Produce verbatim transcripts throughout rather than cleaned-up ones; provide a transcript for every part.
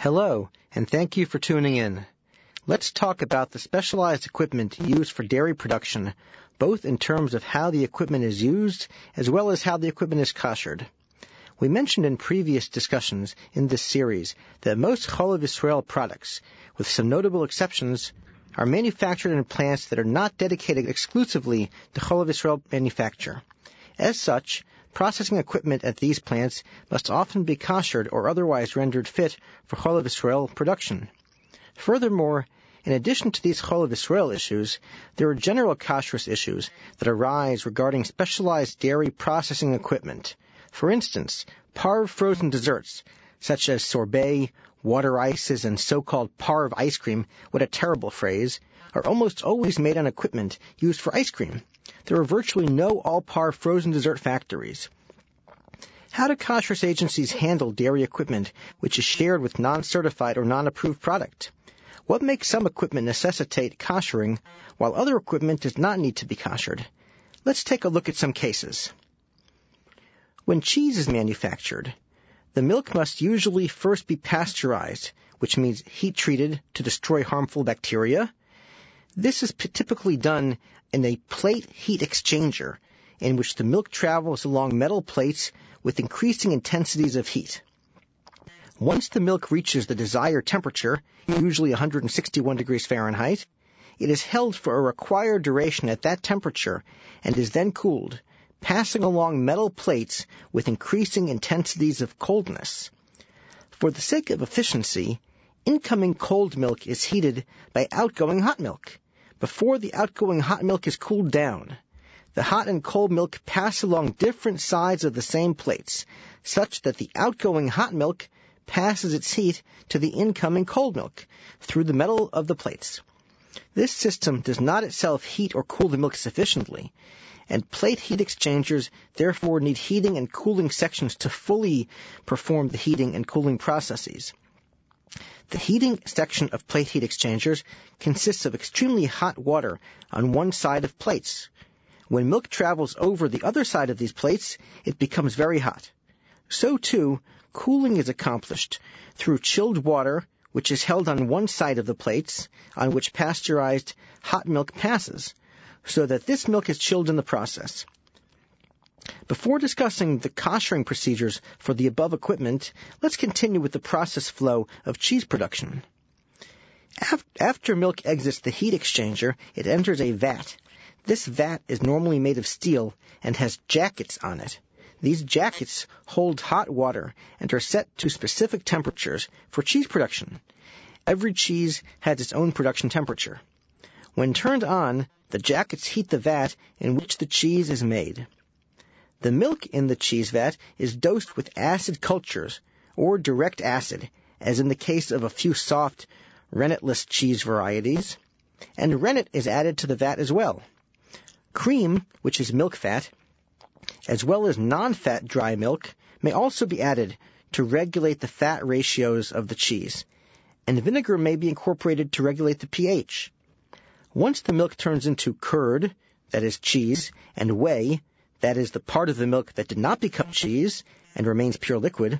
Hello, and thank you for tuning in. Let's talk about the specialized equipment used for dairy production, both in terms of how the equipment is used as well as how the equipment is koshered. We mentioned in previous discussions in this series that most Chalav Yisrael products, with some notable exceptions, are manufactured in plants that are not dedicated exclusively to Chalav Yisrael manufacture. As such, processing equipment at these plants must often be koshered or otherwise rendered fit for Chalav Yisrael production. Furthermore, in addition to these Chalav Yisrael issues, there are general kashrus issues that arise regarding specialized dairy processing equipment. For instance, parv frozen desserts, such as sorbet, water ices, and so-called parv ice cream, what a terrible phrase, are almost always made on equipment used for ice cream. There are virtually no all-parv frozen dessert factories. How do kashrus agencies handle dairy equipment which is shared with non-certified or non-approved product? What makes some equipment necessitate koshering, while other equipment does not need to be koshered? Let's take a look at some cases. When cheese is manufactured, the milk must usually first be pasteurized, which means heat-treated to destroy harmful bacteria. This is p- typically done in a plate heat exchanger, in which the milk travels along metal plates with increasing intensities of heat. Once the milk reaches the desired temperature, usually one hundred sixty-one degrees Fahrenheit, it is held for a required duration at that temperature and is then cooled, passing along metal plates with increasing intensities of coldness. For the sake of efficiency, incoming cold milk is heated by outgoing hot milk. Before the outgoing hot milk is cooled down, the hot and cold milk pass along different sides of the same plates, such that the outgoing hot milk passes its heat to the incoming cold milk through the metal of the plates. This system does not itself heat or cool the milk sufficiently, and plate heat exchangers therefore need heating and cooling sections to fully perform the heating and cooling processes. The heating section of plate heat exchangers consists of extremely hot water on one side of plates. When milk travels over the other side of these plates, it becomes very hot. So too, cooling is accomplished through chilled water, which is held on one side of the plates on which pasteurized hot milk passes, so that this milk is chilled in the process. Before discussing the koshering procedures for the above equipment, let's continue with the process flow of cheese production. After milk exits the heat exchanger, it enters a vat. This vat is normally made of steel and has jackets on it. These jackets hold hot water and are set to specific temperatures for cheese production. Every cheese has its own production temperature. When turned on, the jackets heat the vat in which the cheese is made. The milk in the cheese vat is dosed with acid cultures, or direct acid, as in the case of a few soft, rennetless cheese varieties, and rennet is added to the vat as well. Cream, which is milk fat, as well as non-fat dry milk, may also be added to regulate the fat ratios of the cheese, and vinegar may be incorporated to regulate the pH. Once the milk turns into curd, that is cheese, and whey, that is the part of the milk that did not become cheese and remains pure liquid,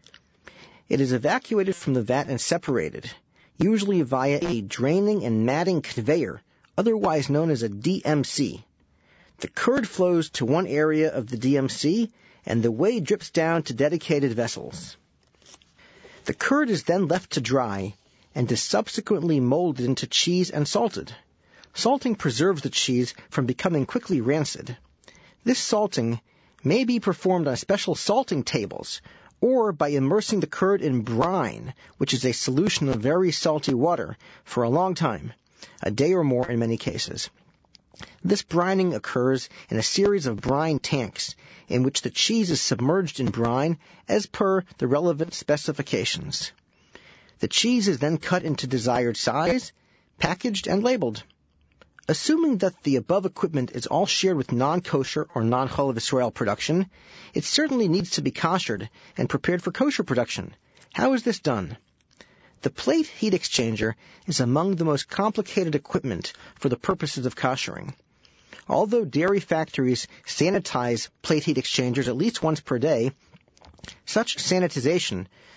it is evacuated from the vat and separated, usually via a draining and matting conveyor, otherwise known as a D M C. The curd flows to one area of the D M C, and the whey drips down to dedicated vessels. The curd is then left to dry, and is subsequently molded into cheese and salted. Salting preserves the cheese from becoming quickly rancid. This salting may be performed on special salting tables, or by immersing the curd in brine, which is a solution of very salty water, for a long time, a day or more in many cases. This brining occurs in a series of brine tanks, in which the cheese is submerged in brine as per the relevant specifications. The cheese is then cut into desired size, packaged, and labeled. Assuming that the above equipment is all shared with non-kosher or non-Chalav Yisrael production, it certainly needs to be koshered and prepared for kosher production. How is this done? The plate heat exchanger is among the most complicated equipment for the purposes of koshering. Although dairy factories sanitize plate heat exchangers at least once per day, such sanitization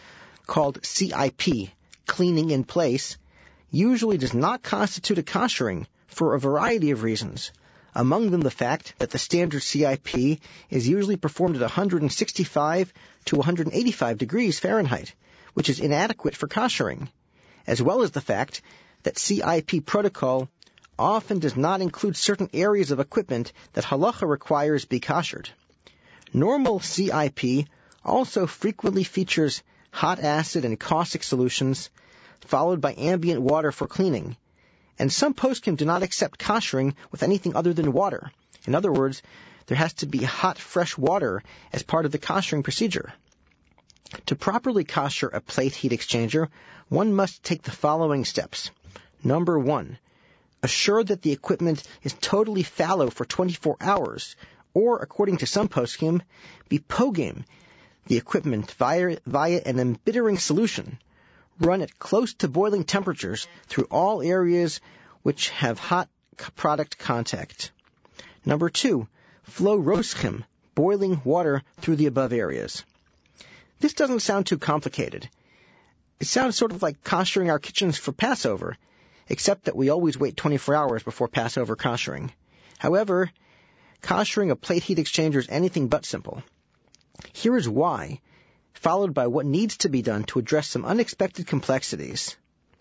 called C I P, cleaning in place, usually does not constitute a koshering for a variety of reasons, among them the fact that the standard C I P is usually performed at one hundred sixty-five to one hundred eighty-five degrees Fahrenheit, which is inadequate for koshering, as well as the fact that C I P protocol often does not include certain areas of equipment that halacha requires be koshered. Normal C I P also frequently features hot acid and caustic solutions, followed by ambient water for cleaning, and some poskim do not accept koshering with anything other than water. In other words, there has to be hot, fresh water as part of the koshering procedure. To properly kosher a plate heat exchanger, one must take the following steps. Number one, assure that the equipment is totally fallow for twenty-four hours, or, according to some poskim, be pogim the equipment via, via an embittering solution. Run at close to boiling temperatures through all areas which have hot product contact. Number two, flow roschim, boiling water, through the above areas. This doesn't sound too complicated. It sounds sort of like koshering our kitchens for Passover, except that we always wait twenty-four hours before Passover koshering. However, koshering a plate heat exchanger is anything but simple. Here is why, followed by what needs to be done to address some unexpected complexities.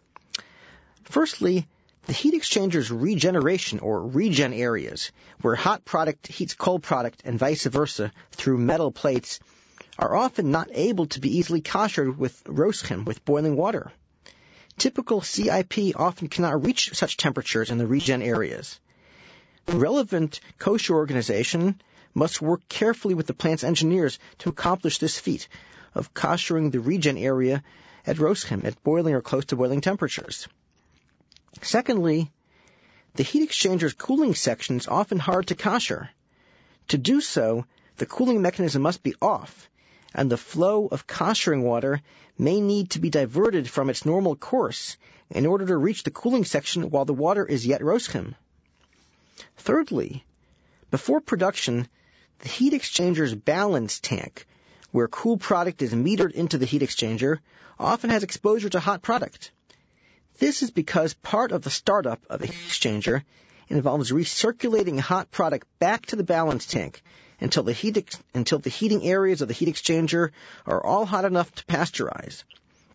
Firstly, the heat exchanger's regeneration or regen areas, where hot product heats cold product and vice versa through metal plates, are often not able to be easily koshered with roschim, with boiling water. Typical C I P often cannot reach such temperatures in the regen areas. The relevant kosher organization must work carefully with the plant's engineers to accomplish this feat of koshering the regen area at roschim, at boiling or close to boiling temperatures. Secondly, the heat exchanger's cooling section is often hard to kosher. To do so, the cooling mechanism must be off, and the flow of koshering water may need to be diverted from its normal course in order to reach the cooling section while the water is yet roschim. Thirdly, before production, the heat exchanger's balance tank, where cool product is metered into the heat exchanger, often has exposure to hot product. This is because part of the startup of a heat exchanger involves recirculating hot product back to the balance tank until the heat ex- until the heating areas of the heat exchanger are all hot enough to pasteurize.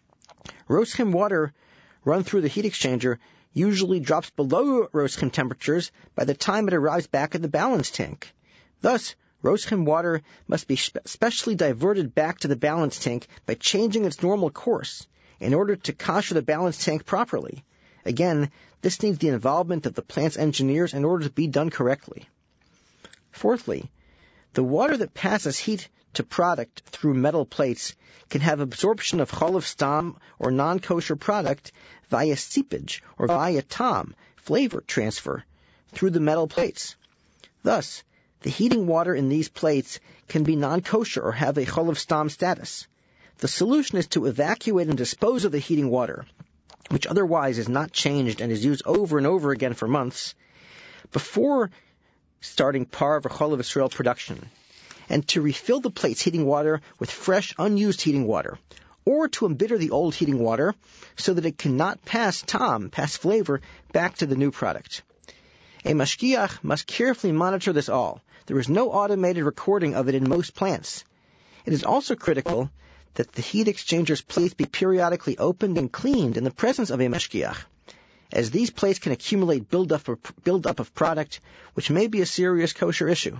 Roschim water run through the heat exchanger usually drops below roschim temperatures by the time it arrives back at the balance tank. Thus, roschim water must be spe- specially diverted back to the balance tank by changing its normal course in order to kosher the balance tank properly. Again, this needs the involvement of the plant's engineers in order to be done correctly. Fourthly, the water that passes heat to product through metal plates can have absorption of cholav stam or non-kosher product via seepage or via tom, flavor transfer, through the metal plates. Thus, the heating water in these plates can be non-kosher or have a cholav stam status. The solution is to evacuate and dispose of the heating water, which otherwise is not changed and is used over and over again for months, before starting par or cholav Israel production, and to refill the plate's heating water with fresh, unused heating water, or to embitter the old heating water so that it cannot pass tom, pass flavor, back to the new product. A mashgiach must carefully monitor this all. There is no automated recording of it in most plants. It is also critical that the heat exchanger's plates be periodically opened and cleaned in the presence of a mashgiach, as these plates can accumulate buildup of, buildup of product, which may be a serious kosher issue.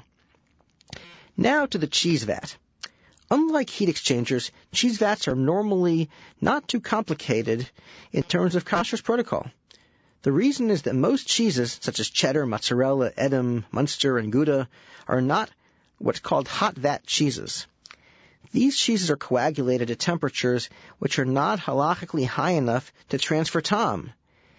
Now to the cheese vat. Unlike heat exchangers, cheese vats are normally not too complicated in terms of kosher's protocol. The reason is that most cheeses, such as cheddar, mozzarella, Edam, Munster, and Gouda, are not what's called hot vat cheeses. These cheeses are coagulated at temperatures which are not halachically high enough to transfer tom,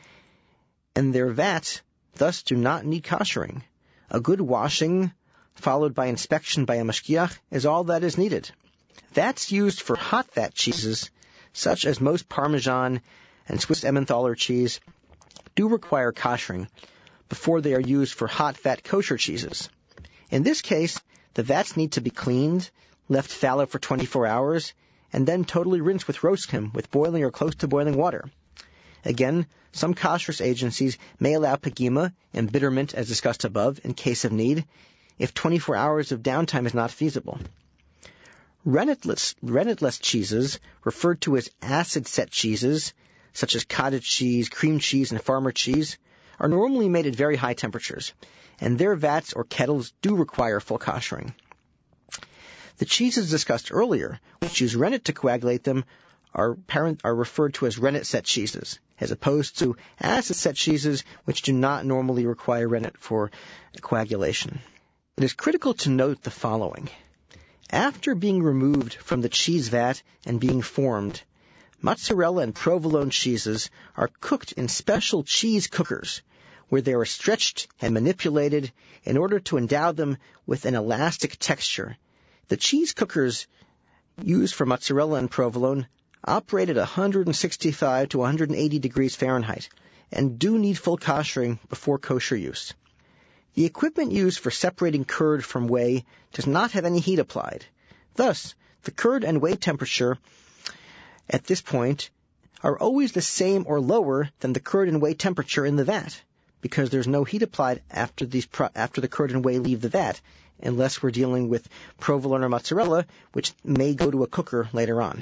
and their vats thus do not need koshering. A good washing, followed by inspection by a mashgiach, is all that is needed. Vats used for hot vat cheeses, such as most Parmesan and Swiss Emmentaler cheese, do require koshering before they are used for hot vat kosher cheeses. In this case, the vats need to be cleaned, left fallow for twenty-four hours, and then totally rinse with roskim with boiling or close to boiling water. Again, some kashrus agencies may allow pagima, embitterment as discussed above, in case of need, if twenty-four hours of downtime is not feasible. Rennetless, rennetless cheeses, referred to as acid-set cheeses, such as cottage cheese, cream cheese, and farmer cheese, are normally made at very high temperatures, and their vats or kettles do require full koshering. The cheeses discussed earlier, which use rennet to coagulate them, are, parent, are referred to as rennet-set cheeses, as opposed to acid-set cheeses, which do not normally require rennet for coagulation. It is critical to note the following. After being removed from the cheese vat and being formed, mozzarella and provolone cheeses are cooked in special cheese cookers, where they are stretched and manipulated in order to endow them with an elastic texture. The cheese cookers used for mozzarella and provolone operate at one hundred sixty-five to one hundred eighty degrees Fahrenheit and do need full koshering before kosher use. The equipment used for separating curd from whey does not have any heat applied. Thus, the curd and whey temperature at this point are always the same or lower than the curd and whey temperature in the vat, because there's no heat applied after these pro- after the curd and whey leave the vat, unless we're dealing with provolone or mozzarella, which may go to a cooker later on.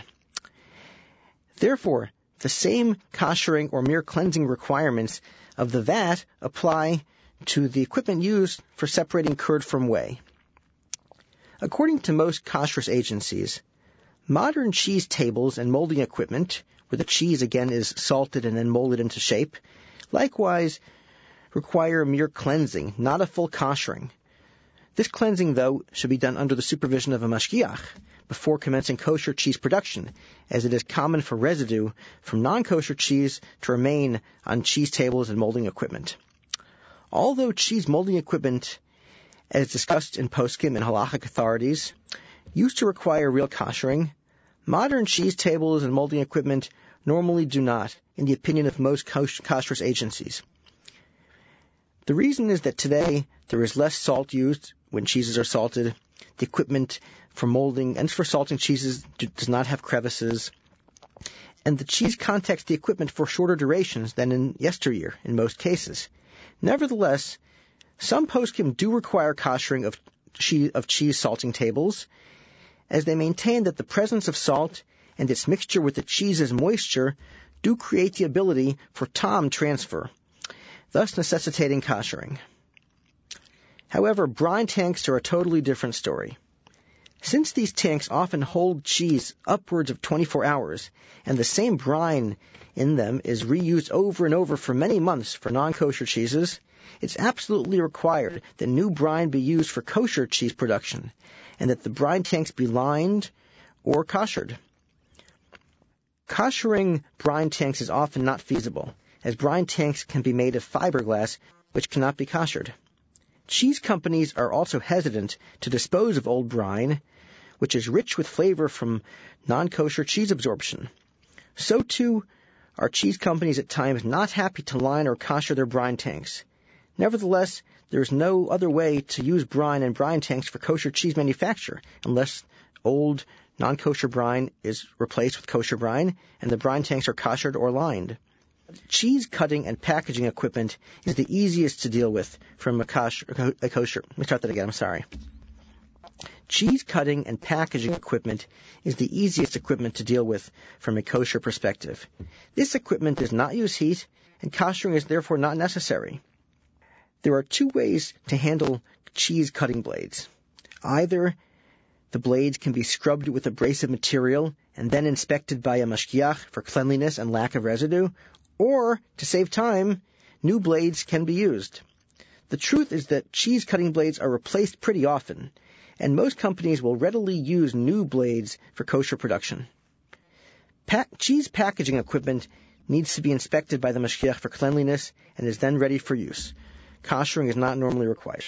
Therefore, the same koshering or mere cleansing requirements of the vat apply to the equipment used for separating curd from whey. According to most kashrus agencies, modern cheese tables and molding equipment, where the cheese again is salted and then molded into shape, likewise require mere cleansing, not a full koshering. This cleansing, though, should be done under the supervision of a mashgiach before commencing kosher cheese production, as it is common for residue from non-kosher cheese to remain on cheese tables and molding equipment. Although cheese molding equipment, as discussed in poskim and halachic authorities, used to require real koshering, modern cheese tables and molding equipment normally do not, in the opinion of most kashrus agencies. The reason is that today there is less salt used when cheeses are salted. The equipment for molding and for salting cheeses do, does not have crevices, and the cheese contacts the equipment for shorter durations than in yesteryear in most cases. Nevertheless, some poskim do require koshering of cheese, of cheese salting tables, as they maintain that the presence of salt and its mixture with the cheese's moisture do create the ability for tom transfer, thus necessitating koshering. However, brine tanks are a totally different story. Since these tanks often hold cheese upwards of twenty-four hours, and the same brine in them is reused over and over for many months for non-kosher cheeses, it's absolutely required that new brine be used for kosher cheese production, and that the brine tanks be lined or koshered. Koshering brine tanks is often not feasible, as brine tanks can be made of fiberglass, which cannot be koshered. Cheese companies are also hesitant to dispose of old brine, which is rich with flavor from non-kosher cheese absorption. So too are cheese companies at times not happy to line or kosher their brine tanks. Nevertheless, there is no other way to use brine and brine tanks for kosher cheese manufacture unless old non-kosher brine is replaced with kosher brine and the brine tanks are koshered or lined. Cheese cutting and packaging equipment is the easiest to deal with from a kosher. A kosher. Let me start that again, I'm sorry. Cheese cutting and packaging equipment is the easiest equipment to deal with from a kosher perspective. This equipment does not use heat, and koshering is therefore not necessary. There are two ways to handle cheese cutting blades. Either the blades can be scrubbed with abrasive material and then inspected by a mashgiach for cleanliness and lack of residue, or, to save time, new blades can be used. The truth is that cheese cutting blades are replaced pretty often, and most companies will readily use new blades for kosher production. Pa- cheese packaging equipment needs to be inspected by the mashgiach for cleanliness and is then ready for use. Koshering is not normally required.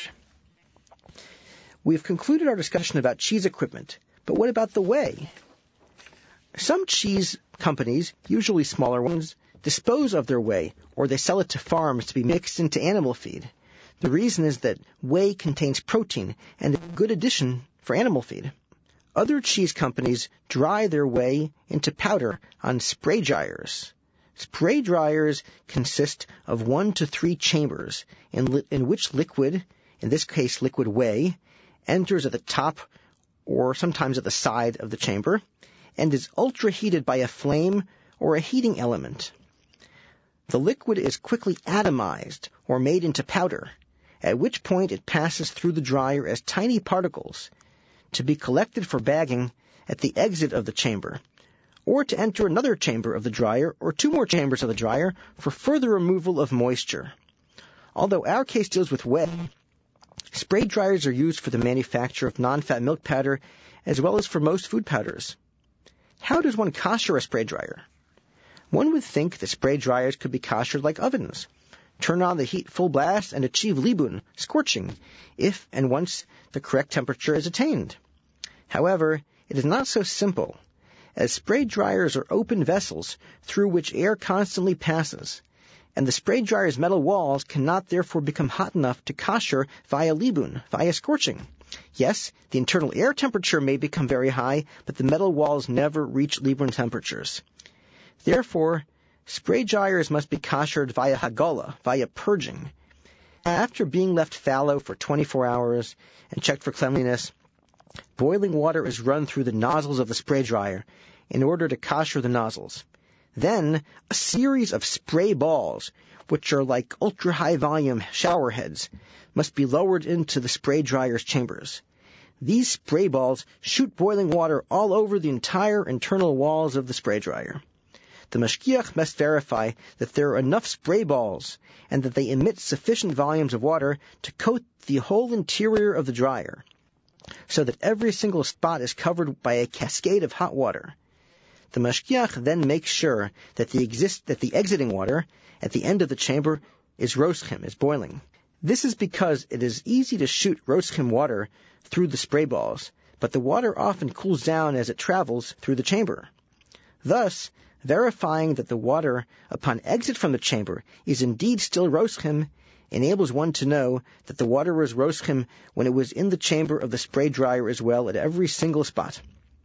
We have concluded our discussion about cheese equipment, but what about the whey? Some cheese companies, usually smaller ones, dispose of their whey, or they sell it to farms to be mixed into animal feed. The reason is that whey contains protein and is a good addition for animal feed. Other cheese companies dry their way into powder on spray dryers. Spray dryers consist of one to three chambers in, li- in which liquid, in this case liquid whey, enters at the top or sometimes at the side of the chamber and is ultra-heated by a flame or a heating element. The liquid is quickly atomized or made into powder, at which point it passes through the dryer as tiny particles to be collected for bagging at the exit of the chamber, or to enter another chamber of the dryer or two more chambers of the dryer for further removal of moisture. Although our case deals with whey, spray dryers are used for the manufacture of non-fat milk powder as well as for most food powders. How does one kosher a spray dryer? One would think that spray dryers could be koshered like ovens. Turn on the heat full blast and achieve libun, scorching, if and once the correct temperature is attained. However, it is not so simple, as spray dryers are open vessels through which air constantly passes, and the spray dryer's metal walls cannot therefore become hot enough to kosher via libun, via scorching. Yes, the internal air temperature may become very high, but the metal walls never reach libun temperatures. Therefore, spray dryers must be koshered via hagola, via purging. After being left fallow for twenty-four hours and checked for cleanliness, boiling water is run through the nozzles of the spray dryer in order to kosher the nozzles. Then, a series of spray balls, which are like ultra-high volume shower heads, must be lowered into the spray dryer's chambers. These spray balls shoot boiling water all over the entire internal walls of the spray dryer. The mashgiach must verify that there are enough spray balls and that they emit sufficient volumes of water to coat the whole interior of the dryer, so that every single spot is covered by a cascade of hot water. The mashgiach then makes sure that the, exist, that the exiting water at the end of the chamber is roschim, is boiling. This is because it is easy to shoot roschim water through the spray balls, but the water often cools down as it travels through the chamber. Thus, verifying that the water upon exit from the chamber is indeed still roschim enables one to know that the water was roschim when it was in the chamber of the spray dryer as well at every single spot.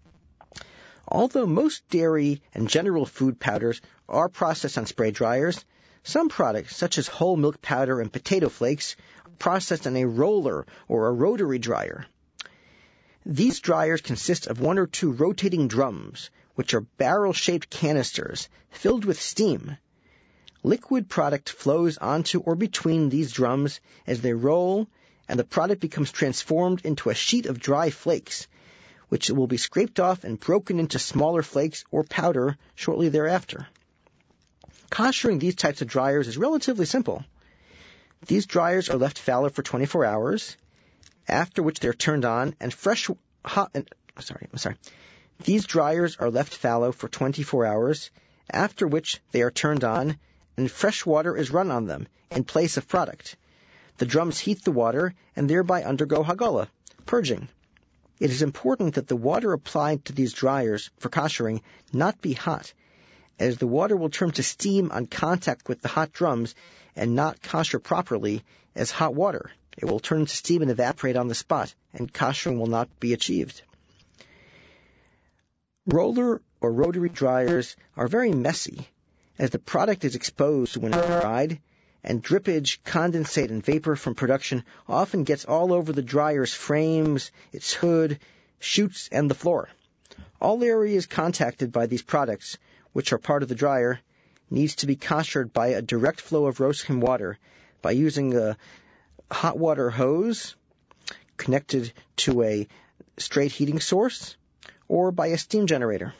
Although most dairy and general food powders are processed on spray dryers, some products, such as whole milk powder and potato flakes, are processed on a roller or a rotary dryer. These dryers consist of one or two rotating drums, which are barrel-shaped canisters filled with steam. Liquid product flows onto or between these drums as they roll, and the product becomes transformed into a sheet of dry flakes, which will be scraped off and broken into smaller flakes or powder shortly thereafter. Koshering these types of dryers is relatively simple. These dryers are left fallow for twenty-four hours, after which they are turned on and fresh hot. And, sorry, I'm sorry. These dryers are left fallow for twenty-four hours, after which they are turned on and fresh water is run on them in place of product. The drums heat the water and thereby undergo hagola, purging. It is important that the water applied to these dryers for koshering not be hot, as the water will turn to steam on contact with the hot drums and not kosher properly as hot water. It will turn to steam and evaporate on the spot, and koshering will not be achieved. Roller or rotary dryers are very messy, as the product is exposed when it's dried, and drippage, condensate, and vapor from production often gets all over the dryer's frames, its hood, chutes, and the floor. All areas contacted by these products, which are part of the dryer, needs to be koshered by a direct flow of roschim water by using a hot water hose connected to a straight heating source or by a steam generator.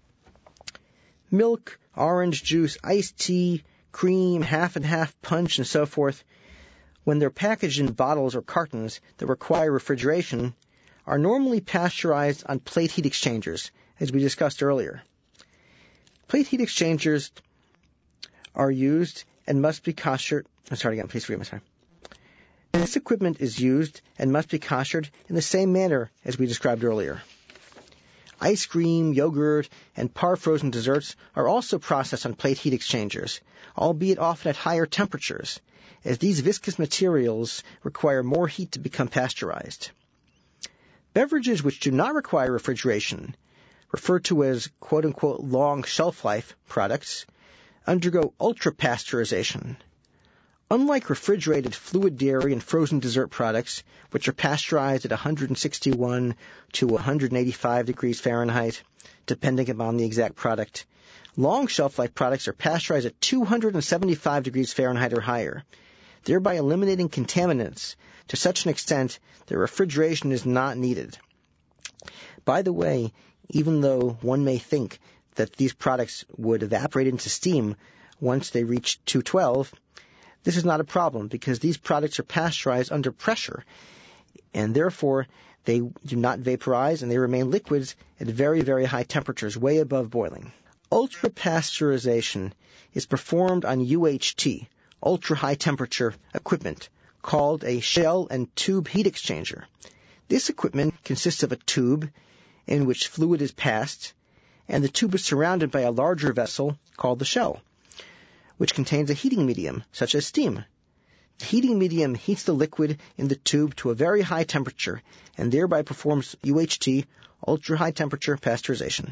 Milk, orange juice, iced tea, cream, half and half punch, and so forth, when they're packaged in bottles or cartons that require refrigeration, are normally pasteurized on plate heat exchangers, as we discussed earlier. Plate heat exchangers are used and must be koshered. I'm sorry again, please forgive me, sorry. This equipment is used and must be koshered in the same manner as we described earlier. Ice cream, yogurt, and par-frozen desserts are also processed on plate heat exchangers, albeit often at higher temperatures, as these viscous materials require more heat to become pasteurized. Beverages which do not require refrigeration, referred to as quote-unquote long shelf life products, undergo ultra-pasteurization. Unlike refrigerated fluid dairy and frozen dessert products, which are pasteurized at one hundred sixty-one to one hundred eighty-five degrees Fahrenheit, depending upon the exact product, long shelf-life products are pasteurized at two hundred seventy-five degrees Fahrenheit or higher, thereby eliminating contaminants to such an extent that refrigeration is not needed. By the way, even though one may think that these products would evaporate into steam once they reach two twelve, this is not a problem because these products are pasteurized under pressure, and therefore they do not vaporize and they remain liquids at very, very high temperatures, way above boiling. Ultra-pasteurization is performed on U H T, ultra-high temperature equipment, called a shell and tube heat exchanger. This equipment consists of a tube in which fluid is passed, and the tube is surrounded by a larger vessel called the shell, which contains a heating medium, such as steam. The heating medium heats the liquid in the tube to a very high temperature and thereby performs U H T, ultra-high temperature pasteurization.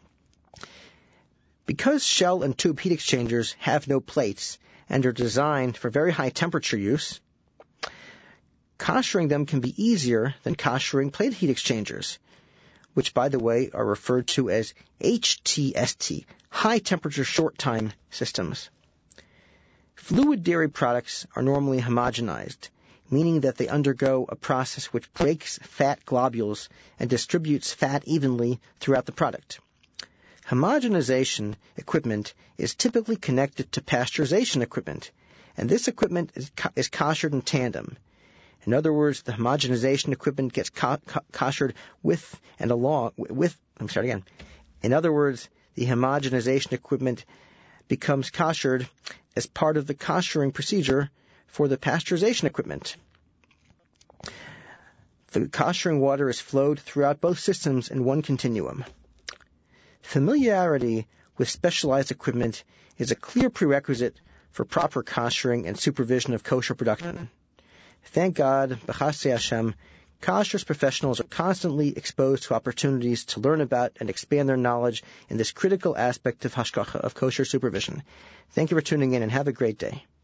Because shell and tube heat exchangers have no plates and are designed for very high temperature use, koshering them can be easier than koshering plate heat exchangers, which, by the way, are referred to as H T S T, high temperature short time systems. Fluid dairy products are normally homogenized, meaning that they undergo a process which breaks fat globules and distributes fat evenly throughout the product. Homogenization equipment is typically connected to pasteurization equipment, and this equipment is, co- is koshered in tandem. In other words, the homogenization equipment gets co- co- koshered with and along with. I'm sorry again. In other words, the homogenization equipment becomes koshered as part of the koshering procedure for the pasteurization equipment. The koshering water is flowed throughout both systems in one continuum. Familiarity with specialized equipment is a clear prerequisite for proper koshering and supervision of kosher production. Thank God, b'chasei Hashem, kosher professionals are constantly exposed to opportunities to learn about and expand their knowledge in this critical aspect of hashgacha, of kosher supervision. Thank you for tuning in and have a great day.